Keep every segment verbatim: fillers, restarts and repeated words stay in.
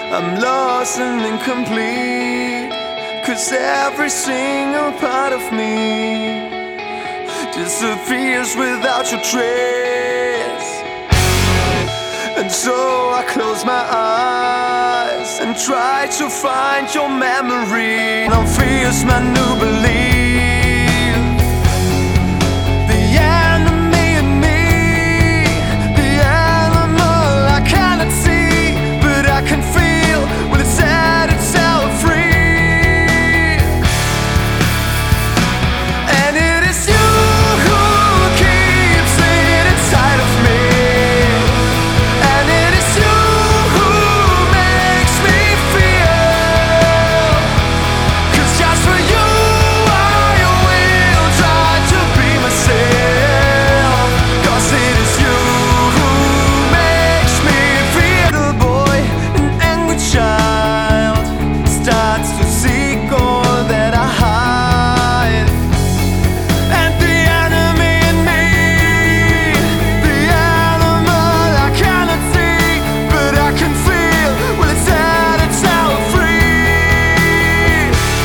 I'm lost and incomplete, 'cause every single part of me disappears without your trace. And so I close my eyes and try to find your memory. Now fears my new belief. The enemy in me, the animal I cannot see, but I can feel when it set itself free. And it is you who keeps it inside of me. And it is you who makes me feel. 'Cause just for you I will try to be myself. 'Cause it is you who makes me feel. Little boy, an angry child, starts to seek all that I hide. And the enemy in me, the animal I cannot see, but I can feel when it set itself free.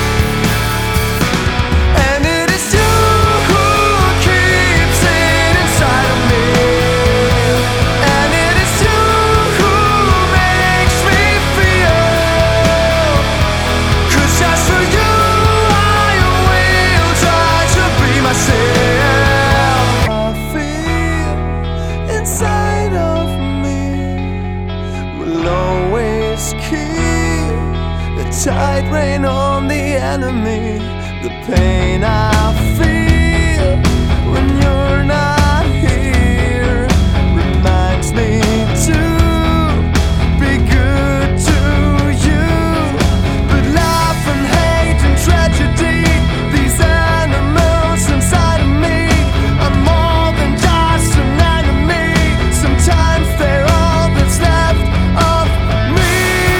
And it is you who keeps it inside of me. And it is you who makes me feel. 'Cause just for you I will try to be myself. I feel inside of me will always keep a tight rein on the enemy. The pain I feel when you're not here reminds me to be good to you. But love and hate and tragedy, these animals inside of me are more than just an enemy. Sometimes they're all that's left of me.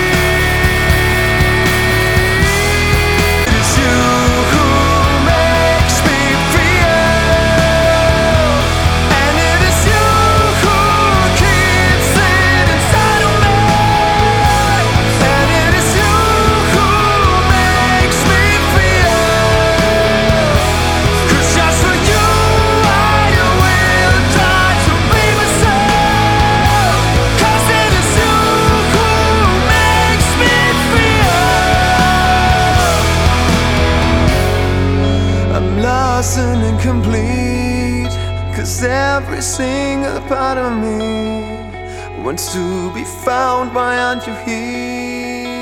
It is you who makes me feel. And it is you who keeps it inside of me. And it is you who makes me feel. 'Cause just for you I will try to be myself. 'Cause it is you who makes me feel. I'm lost and incomplete, 'cause every single part of me wants to be found. Why aren't you here?